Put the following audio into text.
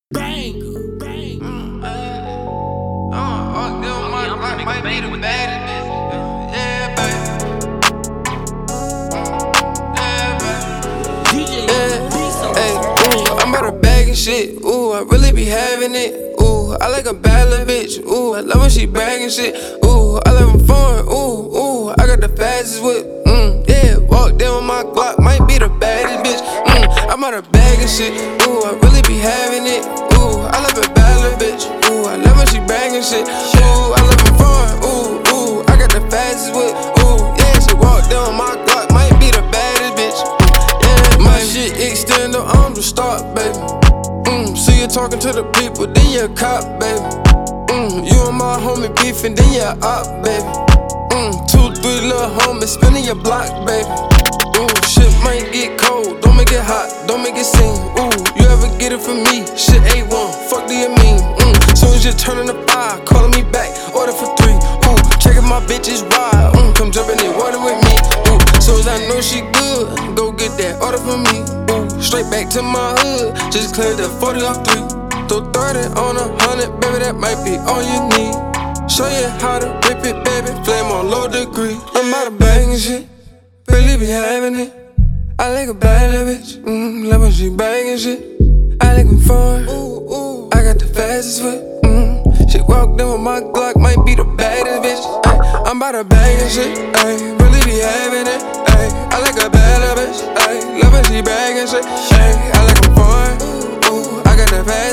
Bang, bang. Might be the baddest bitch. Yeah, baby. I'm about to bag and shit. Ooh, I really be having it. Ooh, I like a bad little bitch. Ooh, I love when she bragging shit. Ooh, I love them foreign. Ooh, I got the fastest whip. Yeah, walk down with my Glock, might be the baddest bitch. I'm about to bag and shit. Ooh, I really be having it. Ooh, I love a bad little bitch. Ooh, I love when she bragging shit. Ooh, I love them foreign. Ooh, I got the fastest whip. Ooh, yeah, she walk down with my Glock, might be the baddest bitch. Yeah, my shit extend the arm to start, baby. See you talking to the people, then you a cop, baby. You and my homie beefing, then you a op, baby. 2, 3 little homies spinning your block, baby. Shit might get cold, don't make it hot, don't make it sing. You ever get it from me? Shit A1, fuck do you mean? Soon as you turn in the 5, calling me back, order for 3. Checking my bitches ride, come jump in the water with me. Soon as I know she good, go get that order for me. Straight back to my hood, just cleared the 40 off 3. Throw 30 on 100, baby, that might be all you need. Show you how to rip it, baby, flame on low degree. I'm out of banging shit, really be having it. I like a bad little bitch, love when she banging shit. I like them foreign, I got the fastest whip. She walk down with my Glock, might be the baddest bitch. I'm about to bang and shit, really be having it. I like a bad little bitch, love when she bragging shit. I like them foreign, I got the fastest.